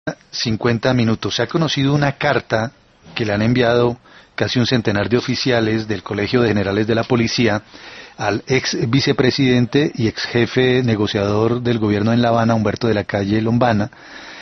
50 minutos. Se ha conocido una carta que le han enviado casi un centenar de oficiales del Colegio de Generales de la Policía al ex vicepresidente y ex jefe negociador del gobierno en La Habana, Humberto de la Calle Lombana,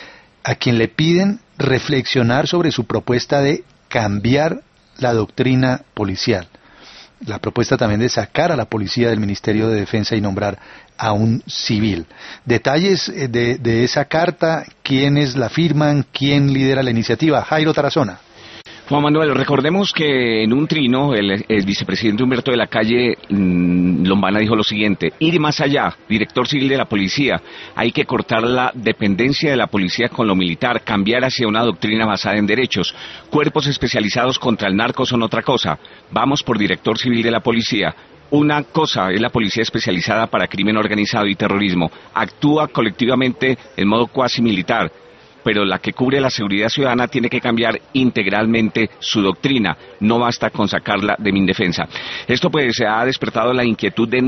a quien le piden reflexionar sobre su propuesta de cambiar la doctrina policial. La propuesta también de sacar a la policía del Ministerio de Defensa y nombrar a un civil. Detalles de esa carta, quiénes la firman, quién lidera la iniciativa. Jairo Tarazona. Juan Manuel, recordemos que en un trino el vicepresidente Humberto de la Calle Lombana dijo lo siguiente: ir más allá, director civil de la policía, hay que cortar la dependencia de la policía con lo militar, cambiar hacia una doctrina basada en derechos, cuerpos especializados contra el narco son otra cosa, vamos por director civil de la policía. Una cosa es la policía especializada para crimen organizado y terrorismo, actúa colectivamente en modo cuasi militar, pero la que cubre la seguridad ciudadana tiene que cambiar integralmente su doctrina, no basta con sacarla de Mindefensa. Esto pues ha despertado la inquietud de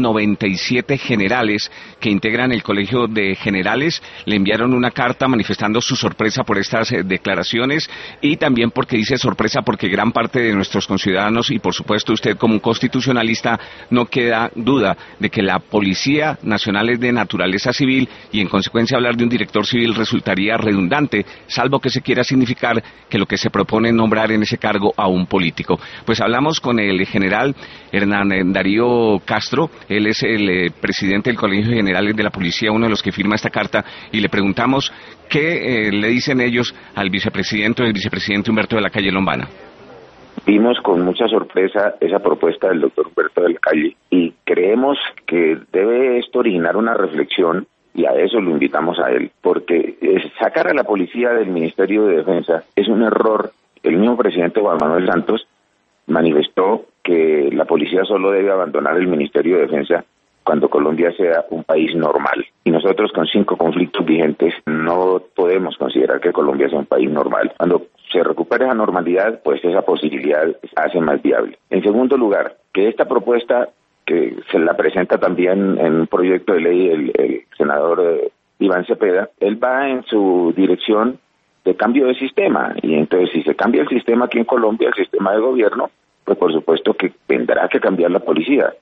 97 generales que integran el Colegio de Generales. Le enviaron una carta manifestando su sorpresa por estas declaraciones y también porque dice sorpresa porque gran parte de nuestros conciudadanos y por supuesto usted como un constitucionalista no queda duda de que la Policía Nacional es de naturaleza civil y en consecuencia hablar de un director civil resultaría redundante, salvo que se quiera significar que lo que se propone es nombrar en ese cargo a un político. Pues hablamos con el general Hernán Darío Castro, él es el presidente del Colegio de Generales de la Policía, uno de los que firma esta carta, y le preguntamos qué le dicen ellos al vicepresidente o el vicepresidente Humberto de la Calle Lombana. Vimos con mucha sorpresa esa propuesta del doctor Humberto de la Calle y creemos que debe esto originar una reflexión. Y a eso lo invitamos a él, porque sacar a la policía del Ministerio de Defensa es un error. El mismo presidente Juan Manuel Santos manifestó que la policía solo debe abandonar el Ministerio de Defensa cuando Colombia sea un país normal. Y nosotros con 5 conflictos vigentes no podemos considerar que Colombia sea un país normal. Cuando se recupere esa normalidad, pues esa posibilidad se hace más viable. En segundo lugar, que esta propuesta que se la presenta también en un proyecto de ley el senador Iván Cepeda, él va en su dirección de cambio de sistema, y entonces si se cambia el sistema aquí en Colombia, el sistema de gobierno, pues por supuesto que tendrá que cambiar la policía,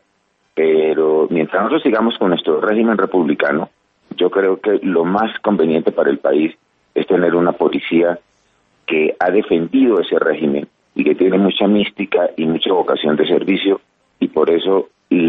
pero mientras nosotros sigamos con nuestro régimen republicano, yo creo que lo más conveniente para el país es tener una policía que ha defendido ese régimen y que tiene mucha mística y mucha vocación de servicio, y por eso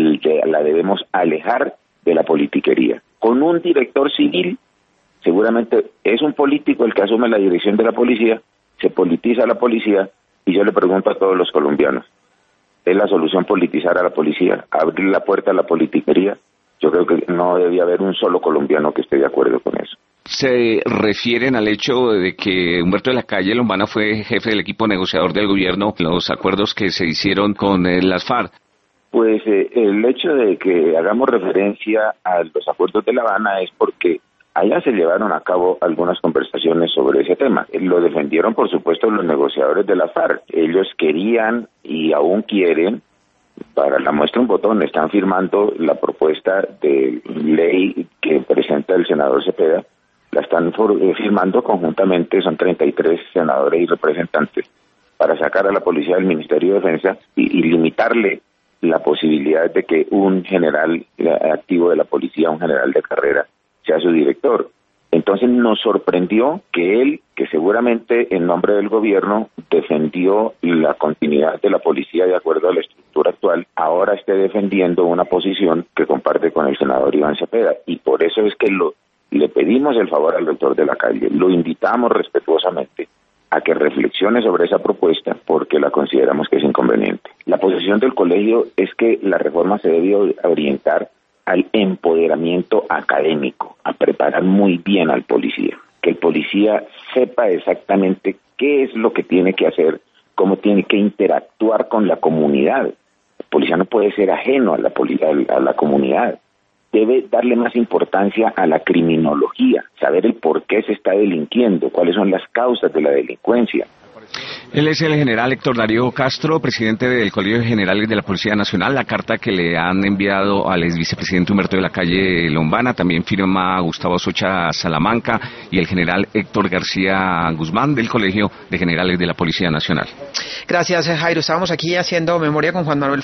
la debemos alejar de la politiquería. Con un director civil, seguramente es un político el que asume la dirección de la policía, se politiza la policía, y yo le pregunto a todos los colombianos, ¿es la solución politizar a la policía, abrir la puerta a la politiquería? Yo creo que no debía haber un solo colombiano que esté de acuerdo con eso. Se refieren al hecho de que Humberto de la Calle Lombana fue jefe del equipo negociador del gobierno, los acuerdos que se hicieron con las FARC. Pues el hecho de que hagamos referencia a los acuerdos de La Habana es porque allá se llevaron a cabo algunas conversaciones sobre ese tema. Lo defendieron, por supuesto, los negociadores de la FARC. Ellos querían y aún quieren, para la muestra un botón, están firmando la propuesta de ley que presenta el senador Cepeda, la están firmando conjuntamente, son 33 senadores y representantes, para sacar a la policía del Ministerio de Defensa y limitarle la posibilidad de que un general activo de la policía, un general de carrera, sea su director. Entonces nos sorprendió que él, que seguramente en nombre del gobierno defendió la continuidad de la policía de acuerdo a la estructura actual, ahora esté defendiendo una posición que comparte con el senador Iván Cepeda. Y por eso es que le pedimos el favor al doctor de la Calle, lo invitamos respetuosamente a que reflexione sobre esa propuesta porque la consideramos que es inconveniente. La posición del colegio es que la reforma se debe orientar al empoderamiento académico, a preparar muy bien al policía, que el policía sepa exactamente qué es lo que tiene que hacer, cómo tiene que interactuar con la comunidad. El policía no puede ser ajeno a la comunidad. Debe darle más importancia a la criminología, saber el por qué se está delinquiendo, cuáles son las causas de la delincuencia. Él es el general Héctor Darío Castro, presidente del Colegio de Generales de la Policía Nacional. La carta que le han enviado al ex vicepresidente Humberto de la Calle Lombana, también firma Gustavo Socha Salamanca y el general Héctor García Guzmán del Colegio de Generales de la Policía Nacional. Gracias, Jairo. Estábamos aquí haciendo memoria con Juan Manuel